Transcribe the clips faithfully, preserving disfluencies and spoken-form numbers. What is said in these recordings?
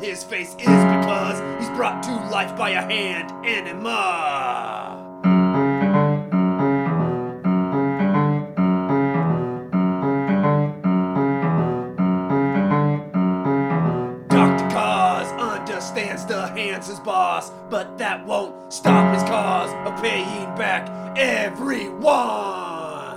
his face is because he's brought to life by a hand enema. Doctor Cause understands the hand's his boss, but that won't stop his cause of paying back everyone.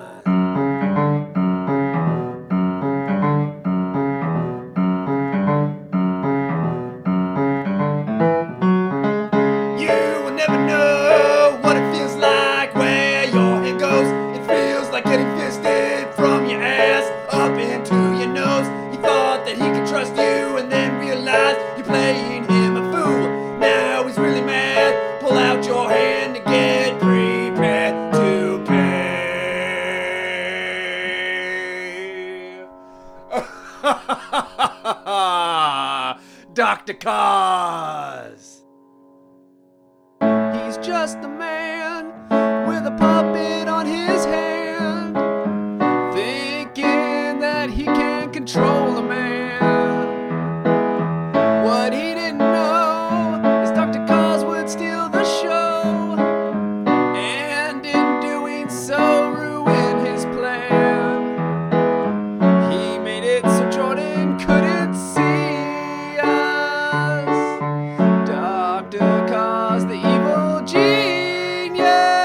You will never know what it feels like where your hand goes. It feels like getting fisted from your ass up into your nose. He thought that he could trust you and then realized you're playing him a fool. Now he's really mad. Pull out your hand to get prepared to pay. Doctor Cause. He's just a man with a puppet on his hand, thinking that he can control a man. What he didn't know is Doctor Cause would steal the show, and in doing so ruin his plan. He made it so Jordan couldn't see us. Doctor Cause, the evil genius.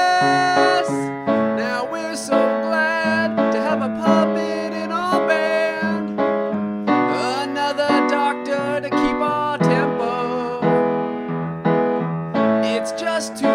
Now we're so glad to have a puppet in our band, another doctor to keep our tempo. It's just too